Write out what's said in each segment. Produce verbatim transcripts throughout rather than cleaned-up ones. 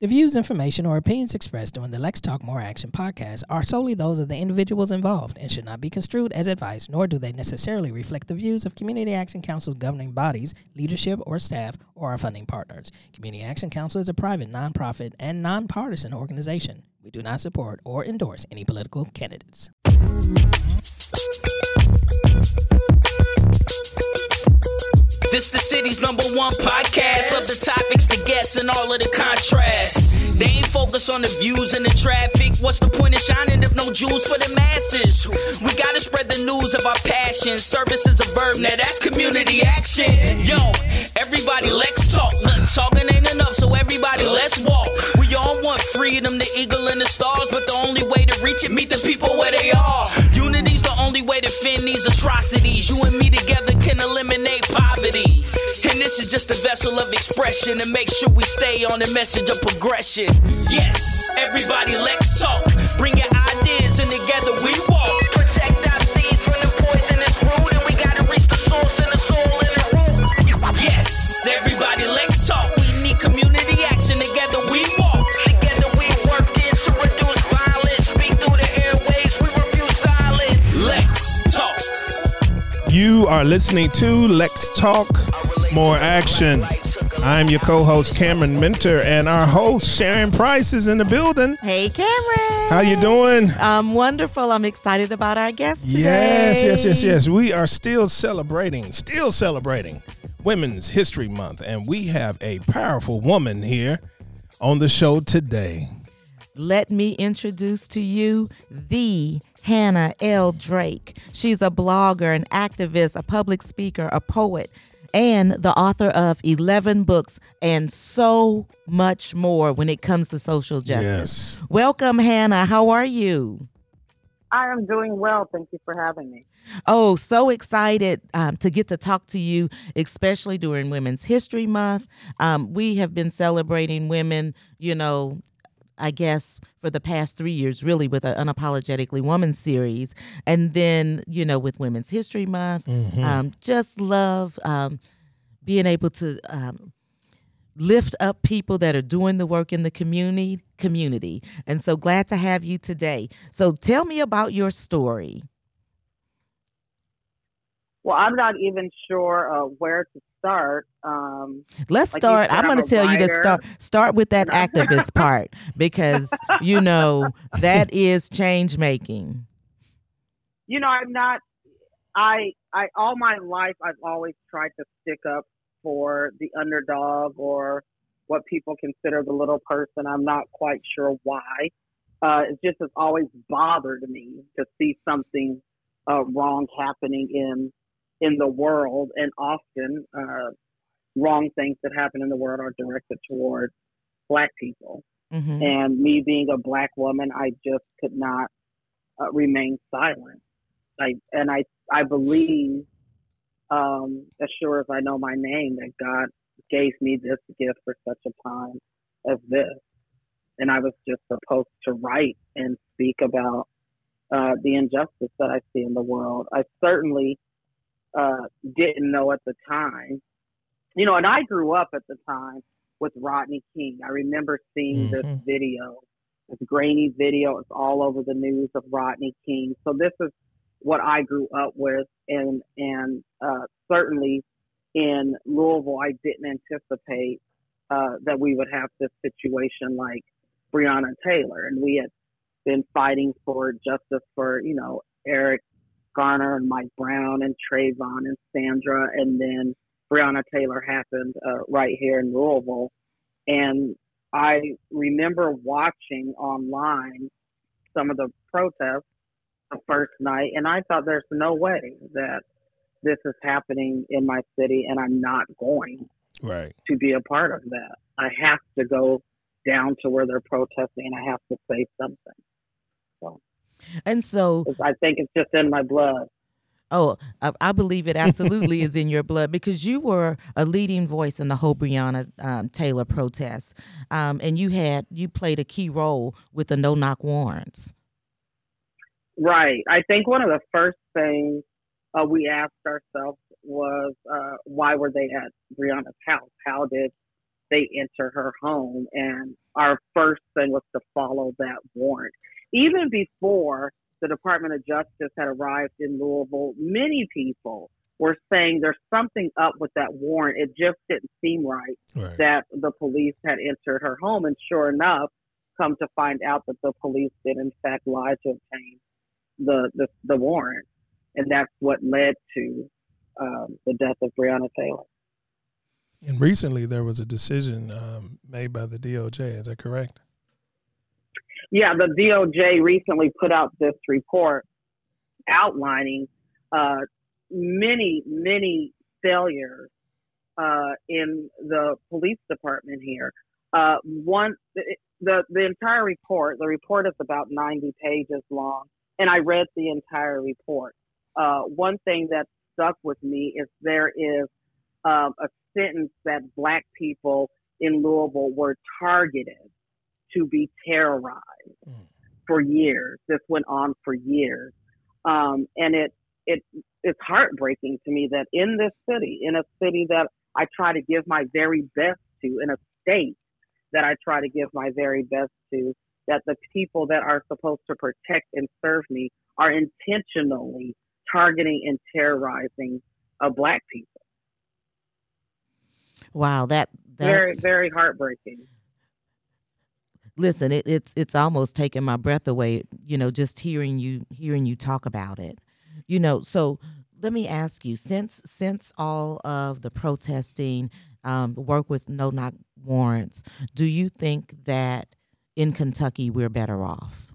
The views, information, or opinions expressed during the Let's Talk More Action podcast are solely those of the individuals involved and should not be construed as advice, nor do they necessarily reflect the views of Community Action Council's governing bodies, leadership, or staff, or our funding partners. Community Action Council is a private, nonprofit, and nonpartisan organization. We do not support or endorse any political candidates. This the city's number one podcast. Love the topics, the guests, and all of the contrasts. They ain't focused on the views and the traffic. What's the point of shining if no jewels for the masses? We gotta spread the news of our passion. Service is a verb, now that's community action. Yo, everybody let's talk. Look, talking ain't enough, so everybody let's walk. We all want freedom, the eagle and the stars, but the only way to reach it, meet the people where they are. Unity's the only way to fend these atrocities. You and me together can eliminate poverty. And this is just a vessel of expression to make sure we stay on the message of progression. Yes, everybody let's talk. Bring your ideas and together we walk. Protect our seeds from the poisonous root, and we gotta reach the source and the soul and the root. Yes, everybody let's talk. We need community action. Together we walk. Together we work in to reduce violence. Speak through the airways, we refuse silence. Let's talk. You are listening to Let's Talk More Action. I'm your co-host Cameron Minter, and our host Sharon Price is in the building. Hey, Cameron. How you doing? I'm wonderful. I'm excited about our guest today. Yes, yes, yes, yes. We are still celebrating, still celebrating Women's History Month, and we have a powerful woman here on the show today. Let me introduce to you the Hannah L. Drake. She's a blogger, an activist, a public speaker, a poet, and the author of eleven books and so much more when it comes to social justice. Yes. Welcome, Hannah. How are you? I am doing well. Thank you for having me. Oh, so excited um, to get to talk to you, especially during Women's History Month. Um, we have been celebrating women, you know, I guess for the past three years, really, with an Unapologetically Woman series. And then, you know, with Women's History Month, Mm-hmm. um, just love um, being able to um, lift up people that are doing the work in the community. community. And so glad to have you today. So tell me about your story. Well, I'm not even sure uh, where to start. Um, Let's like you start. said, I'm going I'm to a tell you to writer. start start with that activist part because, you know, that is change making. you know, I'm not. I I all my life I've always tried to stick up for the underdog or what people consider the little person. I'm not quite sure why. Uh, it just has always bothered me to see something uh, wrong happening in in the world, and often uh, wrong things that happen in the world are directed toward Black people. Mm-hmm. And me being a Black woman, I just could not uh, remain silent. I, and I, I believe, um, as sure as I know my name, that God gave me this gift for such a time as this. And I was just supposed to write and speak about uh, the injustice that I see in the world. I certainly uh, didn't know at the time, you know, and I grew up at the time with Rodney King. I remember seeing Mm-hmm. this video, this grainy video. It's all over the news of Rodney King. So this is what I grew up with, and and uh, certainly in Louisville, I didn't anticipate uh, that we would have this situation like Breonna Taylor, and we had been fighting for justice for, you know, Eric Garner and Mike Brown and Trayvon and Sandra, and then Breonna Taylor happened uh, right here in Louisville. And I remember watching online some of the protests the first night, and I thought there's no way that this is happening in my city, and I'm not going Right. to be a part of that. I have to go down to where they're protesting, and I have to say something. So And so, I think it's just in my blood. oh, I, I believe it absolutely is in your blood because you were a leading voice in the whole Breonna um, Taylor protest, um, and you had you played a key role with the no-knock warrants. Right. I think one of the first things uh, we asked ourselves was uh, why were they at Breonna's house? How did they enter her home. And our first thing was to follow that warrant. Even before the Department of Justice had arrived in Louisville, many people were saying there's something up with that warrant. It just didn't seem right, Right. that the police had entered her home. And sure enough, come to find out that the police did in fact lie to obtain the, the, the warrant. And that's what led to um, the death of Breonna Taylor. And recently there was a decision um, made by the D O J. Is that correct? Yeah, the D O J recently put out this report outlining uh, many, many failures uh, in the police department here. Uh, one, the the entire report, the report is about ninety pages long, and I read the entire report. Uh, one thing that stuck with me is there is um, a sentence that Black people in Louisville were targeted to be terrorized mm. for years. This went on for years. Um, and it, it, it's heartbreaking to me that in this city, in a city that I try to give my very best to, in a state that I try to give my very best to, that the people that are supposed to protect and serve me are intentionally targeting and terrorizing uh, Black people. Wow, that that's very, very heartbreaking. Listen, it, it's it's almost taking my breath away, you know, just hearing you hearing you talk about it. You know, so let me ask you, since since all of the protesting, um, work with no-knock warrants, do you think that in Kentucky we're better off?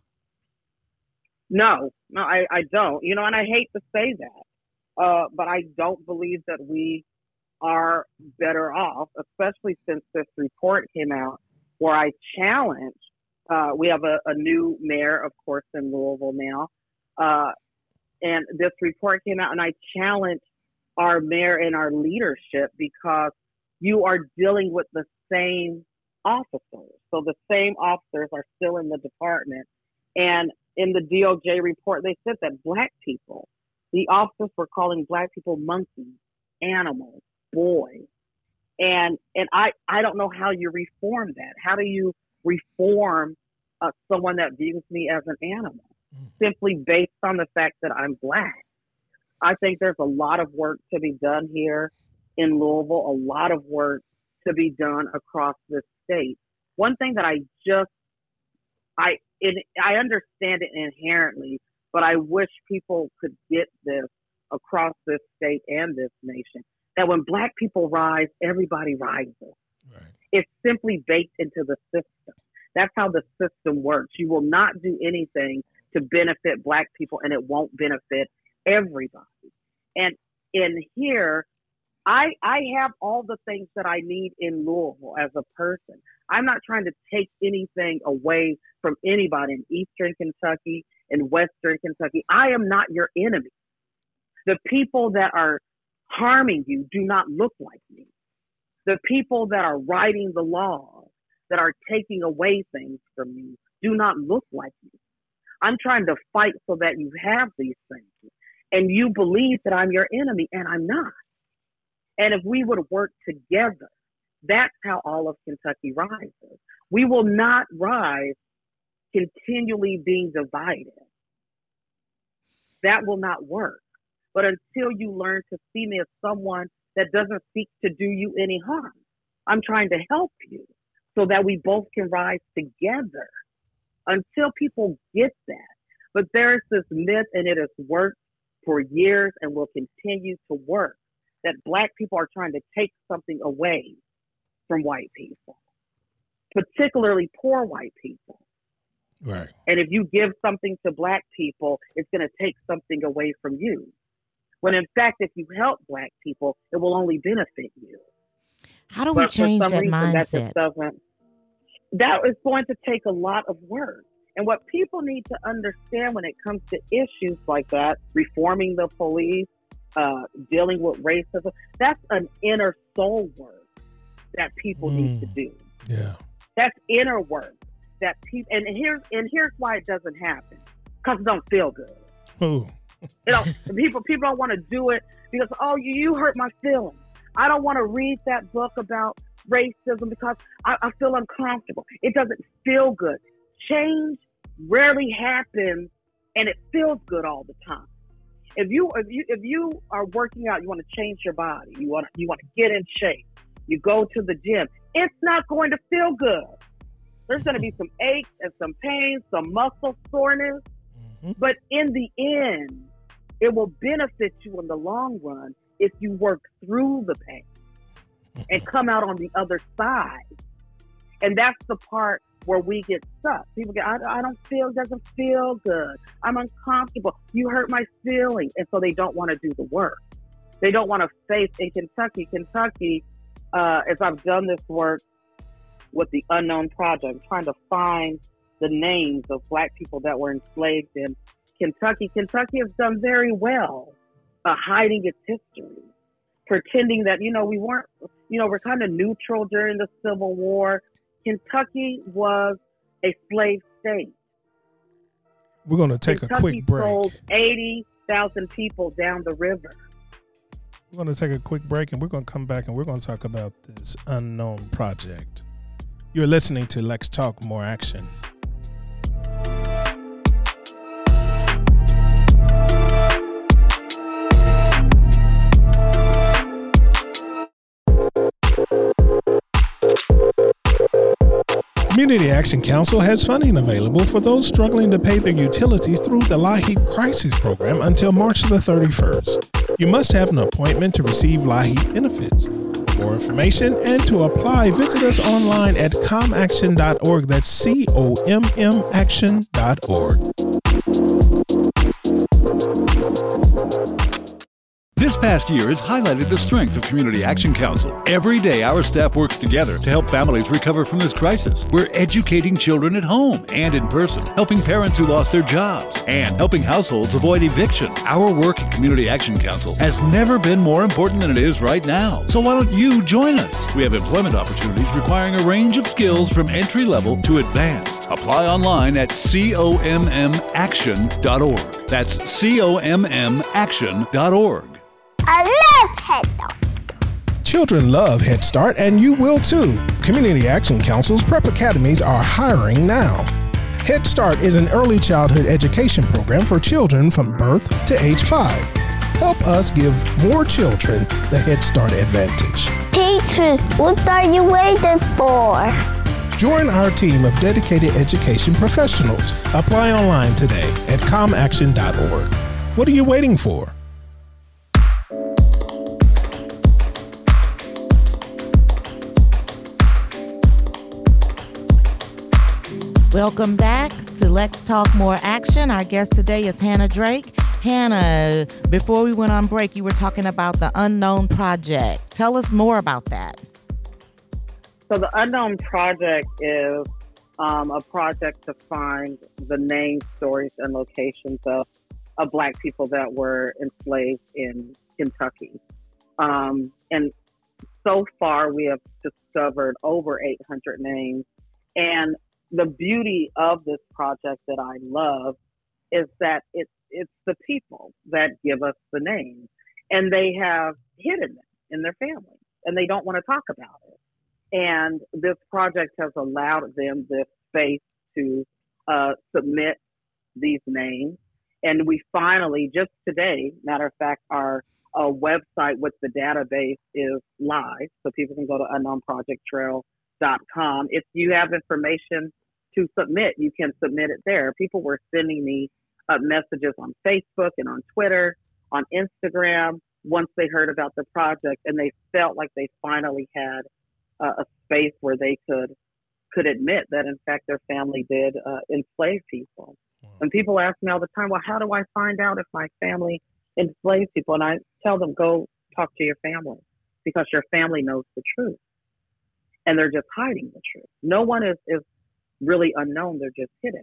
No, no, I, I don't. You know, and I hate to say that, uh, but I don't believe that we are better off, especially since this report came out where I challenge, uh, we have a, a new mayor, of course, in Louisville now. Uh, and this report came out and I challenge our mayor and our leadership because you are dealing with the same officers. So the same officers are still in the department. And in the D O J report, they said that Black people, the officers were calling Black people monkeys, animals, boys. And and I, I don't know how you reform that. How do you reform uh, someone that views me as an animal mm. simply based on the fact that I'm Black? I think there's a lot of work to be done here in Louisville, a lot of work to be done across the state. One thing that I just, I it, I understand it inherently, but I wish people could get this across this state and this nation. That when Black people rise, everybody rises. Right. It's simply baked into the system. That's how the system works. You will not do anything to benefit Black people, and it won't benefit everybody. And in here, I I have all the things that I need in Louisville as a person. I'm not trying to take anything away from anybody in Eastern Kentucky, in Western Kentucky. I am not your enemy. The people that are harming you do not look like me. The people that are writing the laws, that are taking away things from you, do not look like me. I'm trying to fight so that you have these things. And you believe that I'm your enemy, and I'm not. And if we would work together, that's how all of Kentucky rises. We will not rise continually being divided. That will not work. But until you learn to see me as someone that doesn't seek to do you any harm, I'm trying to help you so that we both can rise together. Until people get that. But there's this myth, and it has worked for years and will continue to work, that Black people are trying to take something away from white people, particularly poor white people. Right. And if you give something to Black people, it's going to take something away from you. When in fact, if you help Black people, it will only benefit you. How do we but change that reason, mindset? That, just doesn't, that is going to take a lot of work. And what people need to understand when it comes to issues like that, reforming the police, uh, dealing with racism, that's an inner soul work that people mm. need to do. Yeah, that's inner work that people. And here's and here's why it doesn't happen: because it don't feel good. Ooh. You know, people people don't want to do it because, oh, you, you hurt my feelings. I don't want to read that book about racism because I, I feel uncomfortable. It doesn't feel good. Change rarely happens, and it feels good all the time. If you if you if you are working out, you want to change your body. You want you want to get in shape. You go to the gym. It's not going to feel good. There's going to be some aches and some pain, some muscle soreness, mm-hmm. but in the end, it will benefit you in the long run if you work through the pain and come out on the other side. And that's the part where we get stuck. People get, I, I don't feel, doesn't feel good. I'm uncomfortable. You hurt my feelings. And so they don't want to do the work. They don't want to face in Kentucky. Kentucky, uh, as I've done this work with the Unknown Project, trying to find the names of Black people that were enslaved in Kentucky. Kentucky has done very well uh, hiding its history, pretending that, you know, we weren't, you know, we're kind of neutral during the Civil War. Kentucky was a slave state. We're going to take Kentucky a quick break. sold eighty thousand people down the river. We're going to take a quick break, and we're going to come back, and we're going to talk about this Unknown Project. You're listening to Let's Talk More Action. Community Action Council has funding available for those struggling to pay their utilities through the LIHEAP Crisis Program until March the thirty-first. You must have an appointment to receive LIHEAP benefits. For more information and to apply, visit us online at com action dot org. That's C O M M action dot org. This past year has highlighted the strength of Community Action Council. Every day, our staff works together to help families recover from this crisis. We're educating children at home and in person, helping parents who lost their jobs, and helping households avoid eviction. Our work at Community Action Council has never been more important than it is right now. So why don't you join us? We have employment opportunities requiring a range of skills from entry level to advanced. Apply online at com m action dot org. That's com m action dot org. I love Head Start. Children love Head Start, and you will too. Community Action Council's prep academies are hiring now. Head Start is an early childhood education program for children from birth to age five. Help us give more children the Head Start advantage. Teachers, what are you waiting for? Join our team of dedicated education professionals. Apply online today at com action dot org. What are you waiting for? Welcome back to Let's Talk More Action. Our guest today is Hannah Drake. Hannah, before we went on break, you were talking about the Unknown Project. Tell us more about that. So the Unknown Project is um, a project to find the names, stories, and locations of, of Black people that were enslaved in Kentucky. Um, and so far, we have discovered over eight hundred names. And the beauty of this project that I love is that it's it's the people that give us the names, and they have hidden them in their families, and they don't want to talk about it. And this project has allowed them the space to uh, submit these names. And we finally, just today, matter of fact, our uh, website with the database is live, so people can go to unknown project trail dot com. If you have information to submit, you can submit it there. People were sending me uh, messages on Facebook and on Twitter, on Instagram, once they heard about the project, and they felt like they finally had uh, a space where they could could admit that, in fact, their family did uh, enslave people. Wow. And people ask me all the time, well, how do I find out if my family enslaved people? And I tell them, go talk to your family, because your family knows the truth. And they're just hiding the truth. No one is, is really unknown. They're just hidden.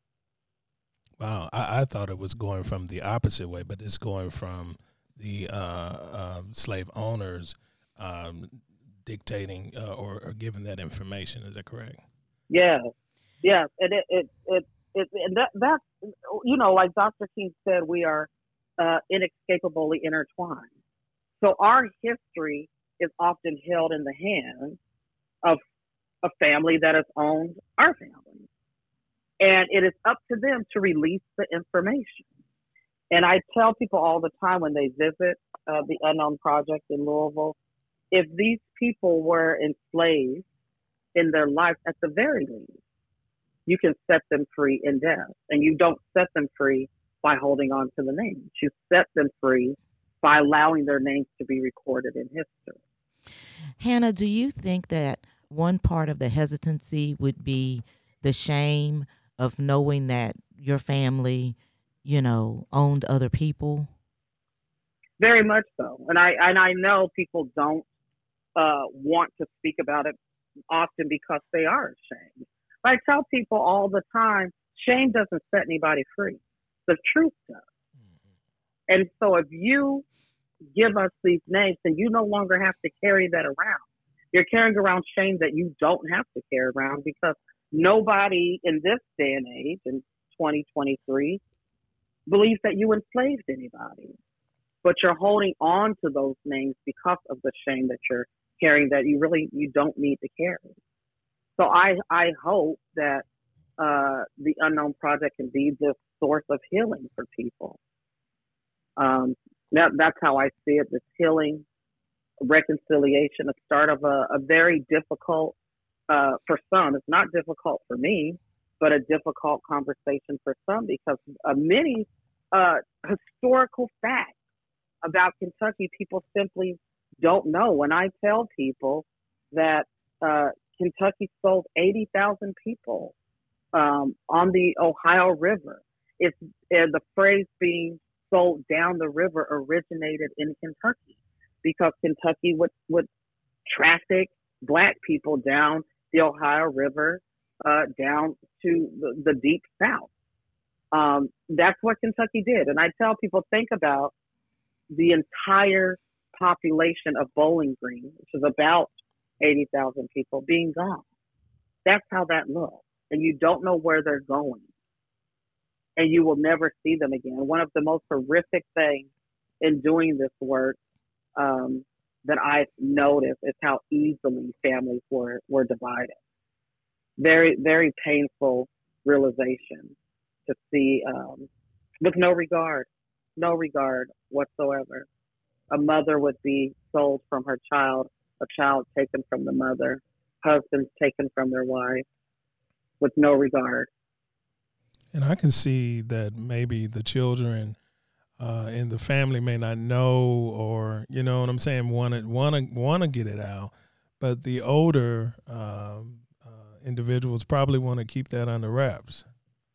Wow. I, I thought it was going from the opposite way, but it's going from the uh, uh, slave owners um, dictating uh, or, or giving that information. Is that correct? Yeah. Yeah. And it, it, it, it and that, that's, you know, like Doctor King said, we are uh, inescapably intertwined. So our history is often held in the hands of a family that has owned our family. And it is up to them to release the information. And I tell people all the time when they visit uh, the Unknown Project in Louisville, if these people were enslaved in their life, at the very least, you can set them free in death. And you don't set them free by holding on to the names. You set them free by allowing their names to be recorded in history. Hannah, do you think that one part of the hesitancy would be the shame of knowing that your family, you know, owned other people? Very much so. And I and I know people don't uh, want to speak about it often because they are ashamed. I tell people all the time, shame doesn't set anybody free. The truth does. Mm-hmm. And so if you give us these names, then you no longer have to carry that around. You're carrying around shame that you don't have to carry around, because nobody in this day and age, in twenty twenty-three, believes that you enslaved anybody. But you're holding on to those names because of the shame that you're carrying that you really, you don't need to carry. So I, I hope that uh, the Unknown Project can be this source of healing for people. Um, that, that's how I see it, this healing, reconciliation, a start of a, a very difficult, uh, for some, it's not difficult for me, but a difficult conversation for some, because uh, many uh, historical facts about Kentucky, people simply don't know. When I tell people that uh, Kentucky sold eighty thousand people um, on the Ohio River, it's uh, the phrase being sold down the river originated in Kentucky, because Kentucky would, would traffic Black people down the Ohio River, uh, down to the, the deep South. Um, that's what Kentucky did. And I tell people, think about the entire population of Bowling Green, which is about eighty thousand people, being gone. That's how that looks. And you don't know where they're going. And you will never see them again. One of the most horrific things in doing this work um, that I've noticed is how easily families were, were divided. Very, very painful realization to see, um, with no regard, no regard whatsoever. A mother would be sold from her child, a child taken from the mother, husbands taken from their wife, with no regard. And I can see that maybe the children uh, in the family may not know, or, you know what I'm saying, want to want to want to get it out, but the older um, uh, individuals probably want to keep that under wraps.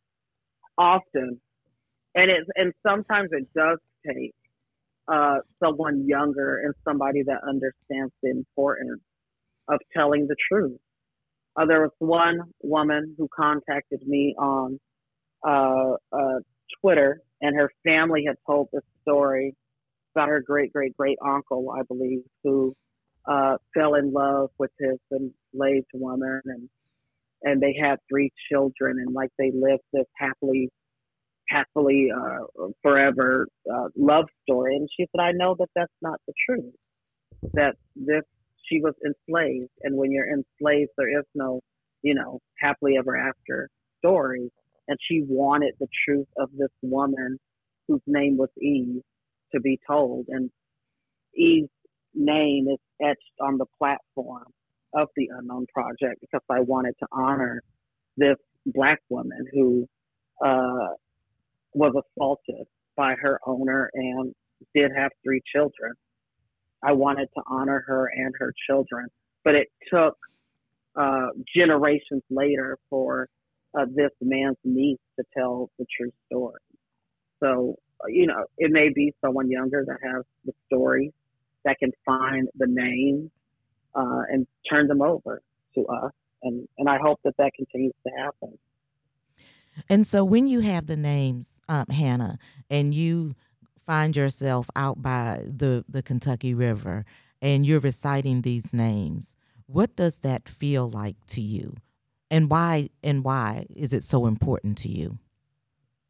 Often, and it and sometimes it does take uh, someone younger and somebody that understands the importance of telling the truth. Uh, there was one woman who contacted me on uh, uh, Twitter, and her family had told this story about her great great great uncle, I believe, who uh, fell in love with his enslaved woman, and and they had three children, and like they lived this happily happily uh, forever uh, love story. And she said, I know that that's not the truth, that this, she was enslaved. And when you're enslaved, there is no, you know, happily ever after story. And she wanted the truth of this woman whose name was Eve to be told. And Eve's name is etched on the platform of the Unknown Project, because I wanted to honor this Black woman who uh, was assaulted by her owner and did have three children. I wanted to honor her and her children, but it took uh, generations later for uh, this man's niece to tell the true story. So, you know, it may be someone younger that has the story that can find the names uh, and turn them over to us. And, and I hope that that continues to happen. And so when you have the names, um, Hannah, and you find yourself out by the, the Kentucky River and you're reciting these names, what does that feel like to you? And why and why is it so important to you?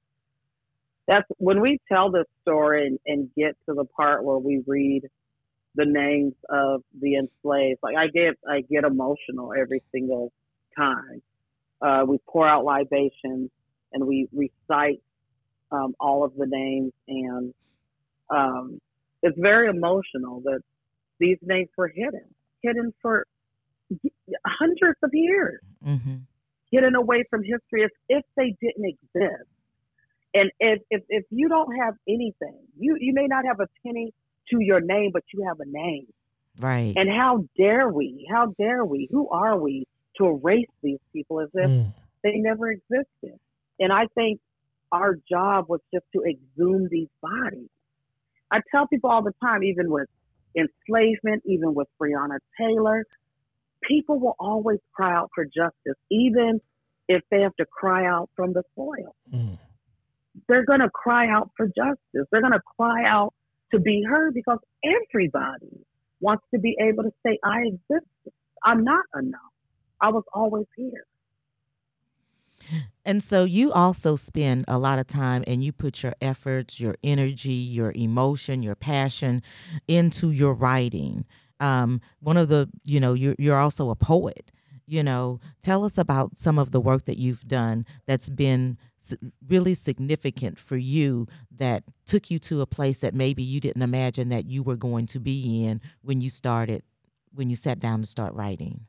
That's when we tell this story and, and get to the part where we read the names of the enslaved. Like I get, I get emotional every single time. Uh, we pour out libations and we recite um, all of the names, and um, it's very emotional that these names were hidden, hidden for hundreds of years, Mm-hmm. hidden away from history as if they didn't exist. And if, if, if you don't have anything, you, you may not have a penny to your name, but you have a name. Right. And how dare we, how dare we, who are we to erase these people as if Mm. they never existed? And I think our job was just to exhume these bodies. I tell people all the time, even with enslavement, even with Breonna Taylor, people will always cry out for justice, even if they have to cry out from the soil. Mm. They're going to cry out for justice. They're going to cry out to be heard, because everybody wants to be able to say, I exist. I'm not enough. I was always here. And so you also spend a lot of time and you put your efforts, your energy, your emotion, your passion into your writing. Um, one of the, you know, you're, you're also a poet. You know, tell us about some of the work that you've done that's been really significant for you, that took you to a place that maybe you didn't imagine that you were going to be in when you started, when you sat down to start writing.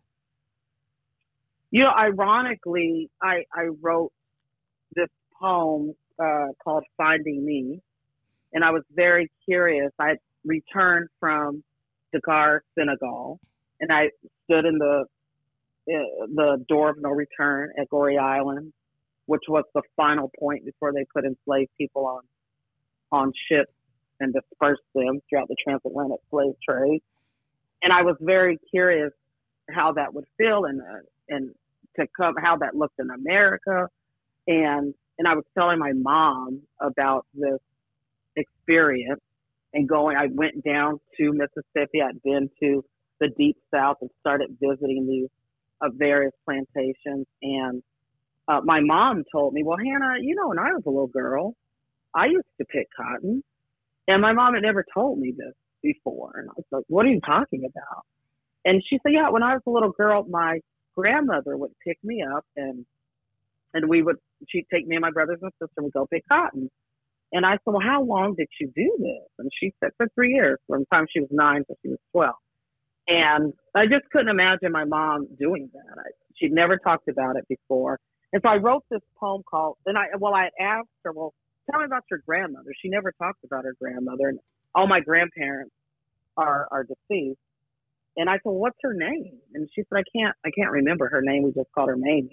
You know, ironically, I, I wrote this poem uh, called Finding Me, and I was very curious. I returned from Dakar, Senegal, and I stood in the uh, the door of no return at Gorée Island, which was the final point before they put enslaved people on on ships and dispersed them throughout the transatlantic slave trade. And I was very curious how that would feel, and uh, and to come how that looked in America, and and I was telling my mom about this experience and going. I went down to Mississippi. I'd been to the Deep South and started visiting these uh, various plantations, and uh, my mom told me, "Well, Hannah, you know, when I was a little girl, I used to pick cotton," and my mom had never told me this before, and I was like, "What are you talking about?" And she said, "Yeah, when I was a little girl, my grandmother would pick me up, and and we would she'd take me and my brothers and sister and go pick cotton." And I said, "Well, how long did you do this?" And she said, "For three years, from the time she was nine to she was twelve." And I just couldn't imagine my mom doing that. I, she'd never talked about it before. And so I wrote this poem called, and I, well, I asked her, "Well, tell me about your grandmother." She never talked about her grandmother, and all my grandparents are, are deceased. And I said, "Well, what's her name?" And she said, I can't, I can't remember her name. We just called her Mamie.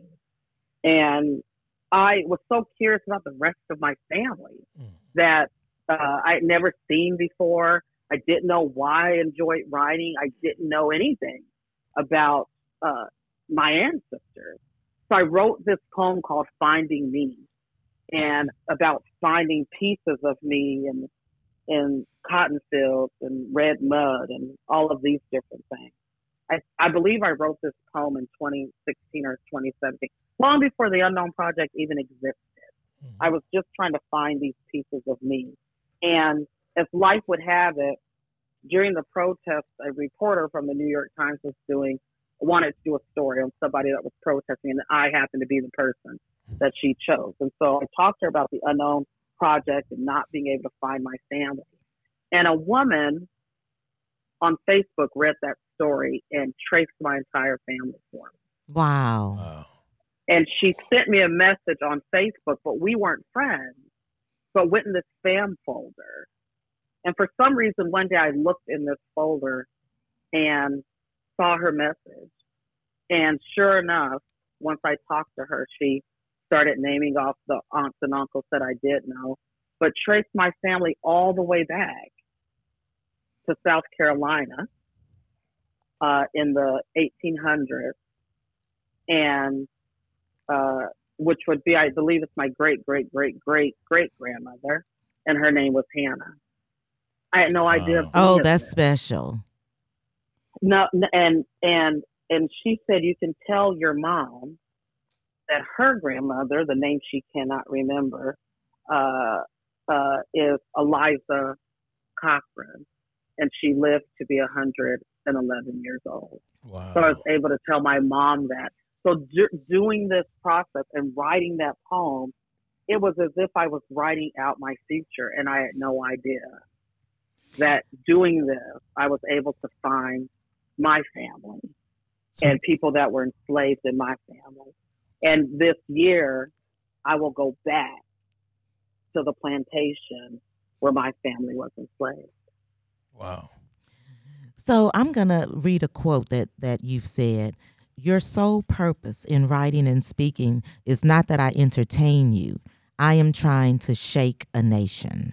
And I was so curious about the rest of my family mm. that uh, I had never seen before. I didn't know why I enjoyed writing. I didn't know anything about uh, my ancestors. So I wrote this poem called Finding Me, and about finding pieces of me and in cotton fields and red mud and all of these different things. I, I believe I wrote this poem in twenty sixteen or twenty seventeen, long before the Unknown Project even existed. Mm-hmm. I was just trying to find these pieces of me. And as life would have it, during the protest, a reporter from the New York Times was doing, wanted to do a story on somebody that was protesting, and I happened to be the person that she chose. And so I talked to her about the Unknown Project and not being able to find my family. And a woman on Facebook read that story and traced my entire family for me. Wow. Wow. And she sent me a message on Facebook, but we weren't friends, but went in this spam folder. And for some reason, one day I looked in this folder and saw her message. And sure enough, once I talked to her, she started naming off the aunts and uncles that I did know, but traced my family all the way back to South Carolina uh, in the eighteen hundreds, and uh, which would be, I believe it's my great, great, great, great, great grandmother, and her name was Hannah. I had no idea. Wow. Oh, that's this. Special. No, and and and she said, you can tell your mom that her grandmother, the name she cannot remember, uh, uh, is Eliza Cochran. and she lived to be one hundred eleven years old. Wow. So I was able to tell my mom that. So do, doing this process and writing that poem, it was as if I was writing out my future, and I had no idea that doing this, I was able to find my family So- and people that were enslaved in my family. And this year, I will go back to the plantation where my family was enslaved. Wow. So I'm going to read a quote that, that you've said. Your sole purpose in writing and speaking is not that I entertain you. I am trying to shake a nation.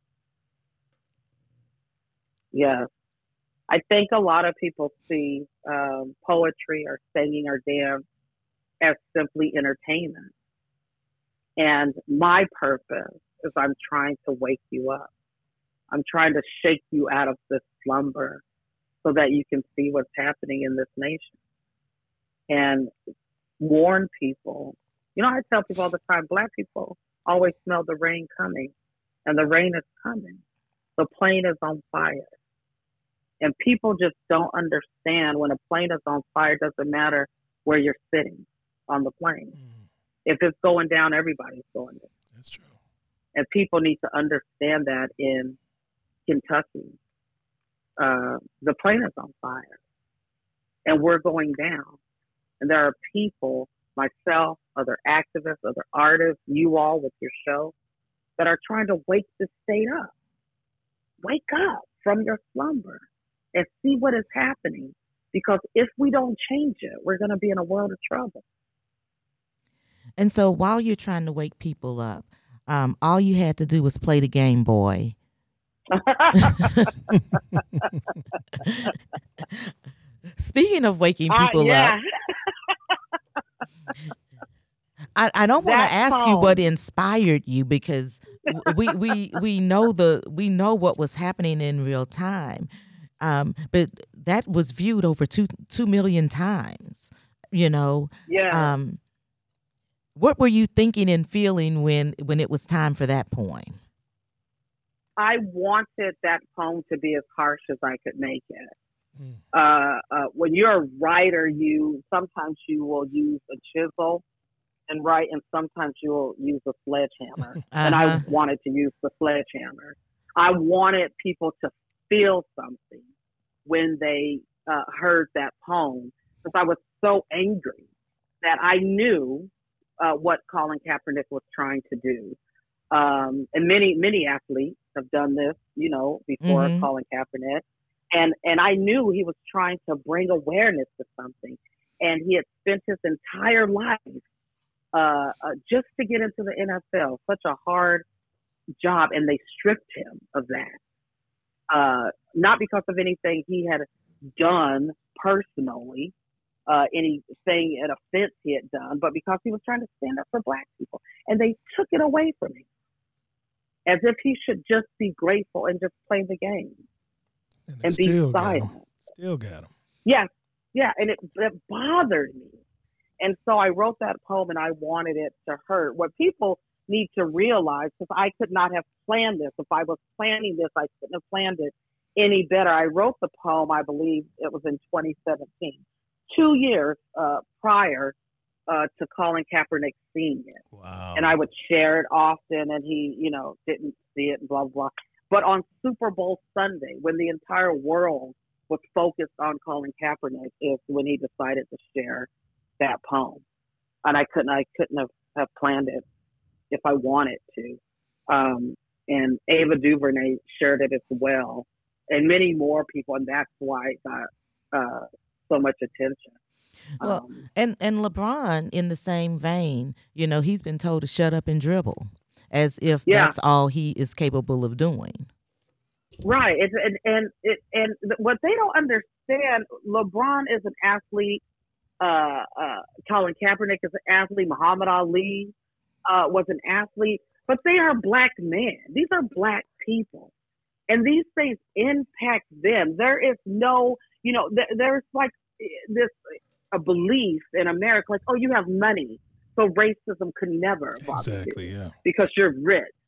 Yes. I think a lot of people see um, poetry or singing or dance as simply entertainment. And my purpose is I'm trying to wake you up. I'm trying to shake you out of this slumber so that you can see what's happening in this nation. And warn people. You know, I tell people all the time, Black people always smell the rain coming, and the rain is coming. The plane is on fire. And people just don't understand when a plane is on fire, it doesn't matter where you're sitting on the plane. Mm, If it's going down, everybody's going down. that's true. And people need to understand that in Kentucky, uh, the plane is on fire and we're going down. And there are people, myself, other activists, other artists, you all with your show, that are trying to wake the state up. Wake up from your slumber and see what is happening. Because if we don't change it, we're going to be in a world of trouble. And so while you're trying to wake people up, um, all you had to do was play the Game Boy. Speaking of waking Uh, people yeah. up, I, I don't want That to ask poem. you what inspired you because w- we we we know the we know what was happening in real time, um, but that was viewed over two two million times. You know, Yeah. um, what were you thinking and feeling when when it was time for that poem? I wanted that poem to be as harsh as I could make it. Mm. Uh, uh, when you're a writer, you sometimes you will use a chisel and write, and sometimes you will use a sledgehammer. And I Uh-huh. wanted to use the sledgehammer. I wanted people to feel something when they uh, heard that poem, because I was so angry that I knew uh, what Colin Kaepernick was trying to do. Um, and many, many athletes have done this, you know, before Mhm. Colin Kaepernick. And, and I knew he was trying to bring awareness to something. And he had spent his entire life uh, uh, just to get into the N F L, such a hard job. And they stripped him of that. Uh, not because of anything he had done personally, uh, anything, an offense he had done, but because he was trying to stand up for Black people. And they took it away from him as if he should just be grateful and just play the game And, and they be still got silent. him. Still got him. Yes, yeah, and it, it bothered me. And so I wrote that poem and I wanted it to hurt. What people need to realize, because I could not have planned this. If I was planning this, I couldn't have planned it any better. I wrote the poem, I believe it was in twenty seventeen, two years uh, prior uh, to Colin Kaepernick seeing it. Wow. And I would share it often, and he, you know, didn't see it, and blah, blah. But on Super Bowl Sunday, when the entire world was focused on Colin Kaepernick, is when he decided to share that poem. And I couldn't, I couldn't have, have planned it if I wanted to. Um, and Ava DuVernay shared it as well, and many more people, and that's why it got uh, so much attention. Well, Um, and and LeBron, in the same vein, you know, he's been told to shut up and dribble, as if Yeah. that's all he is capable of doing. Right. It's, and and it, and th- what they don't understand, LeBron is an athlete. Uh, uh, Colin Kaepernick is an athlete. Muhammad Ali uh, was an athlete. But they are Black men. These are Black people. And these things impact them. There is no, you know, th- there's like this, a belief in America, like, oh, you have money, so racism could never bother Exactly, you yeah. because you're rich.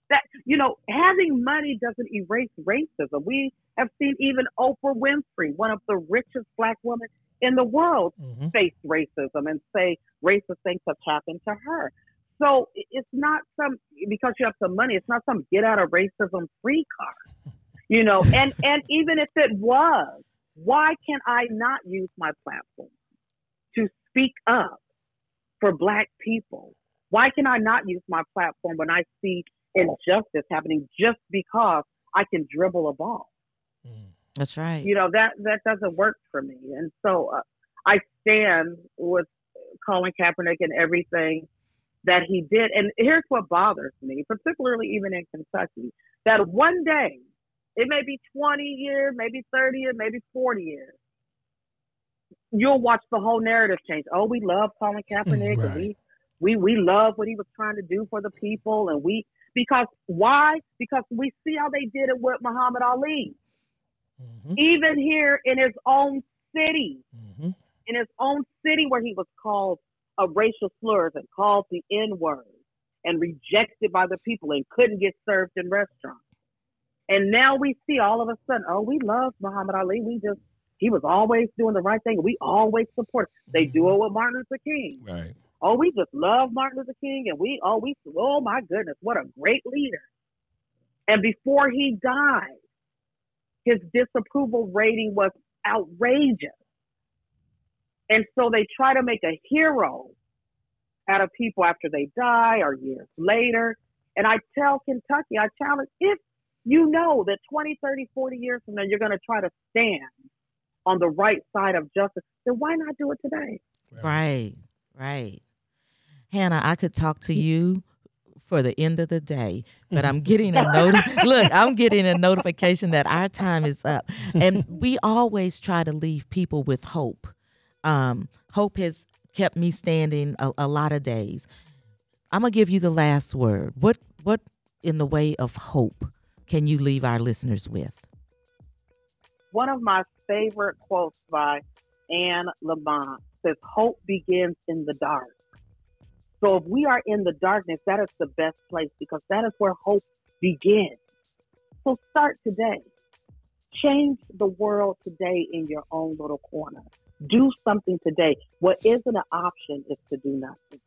that, you know, having money doesn't erase racism. We have seen even Oprah Winfrey, one of the richest Black women in the world, mm-hmm. face racism and say racist things have happened to her. So it's not some, because you have some money, it's not some get out of racism free card, you know, and, and even if it was, why can I not use my platform to speak up for Black people? Why can I not use my platform when I see injustice happening just because I can dribble a ball? That's right. You know, that, that doesn't work for me. And so uh, I stand with Colin Kaepernick and everything that he did. And here's what bothers me, particularly even in Kentucky, that one day, it may be twenty years, maybe thirty years, maybe forty years, you'll watch the whole narrative change. Oh, we love Colin Kaepernick. Right. And we, we, we love what he was trying to do for the people. And we, because why? Because we see how they did it with Muhammad Ali. Mm-hmm. Even here in his own city, mm-hmm. in his own city where he was called a racial slurs and called the N-word and rejected by the people and couldn't get served in restaurants. And now we see all of a sudden, oh, we love Muhammad Ali. We just, he was always doing the right thing. We always support. They mm-hmm. do it with Martin Luther King. Right. Oh, we just love Martin Luther King. And we, oh, we, oh my goodness, what a great leader. And before he died, his disapproval rating was outrageous. And so they try to make a hero out of people after they die or years later. And I tell Kentucky, I challenge, if you know that twenty, thirty, forty years from now, you're going to try to stand on the right side of justice, then why not do it today? Right, right. Hannah, I could talk to you for the end of the day, but I'm getting a note. Look, I'm getting a notification that our time is up. And we always try to leave people with hope. Um, hope has kept me standing a, a lot of days. I'm going to give you the last word. What, what in the way of hope can you leave our listeners with? One of my favorite quotes by Anne Lamott says, hope begins in the dark. So if we are in the darkness, that is the best place because that is where hope begins. So start today. Change the world today in your own little corner. Do something today. What isn't an option is to do nothing.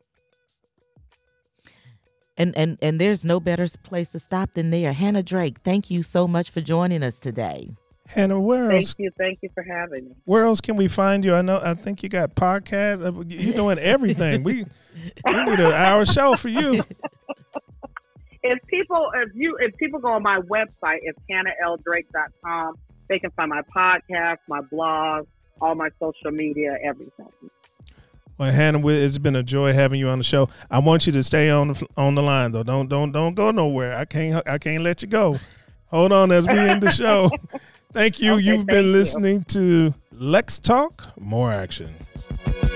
And, and, and there's no better place to stop than there. Hannah Drake, thank you so much for joining us today. Hannah, where else? Thank you. Thank you for having me. Where else can we find you? I know. I think you got podcasts. You're doing everything. we we need an hour show for you. If people, if you, if people go on my website, it's hannah l drake dot com. They can find my podcast, my blog, all my social media, everything. Well, Hannah, it's been a joy having you on the show. I want you to stay on the on the line though. Don't don't don't go nowhere. I can't I can't let you go. Hold on as we end the show. Thank you. Okay, You've been listening you. to Lex Talk, More Action.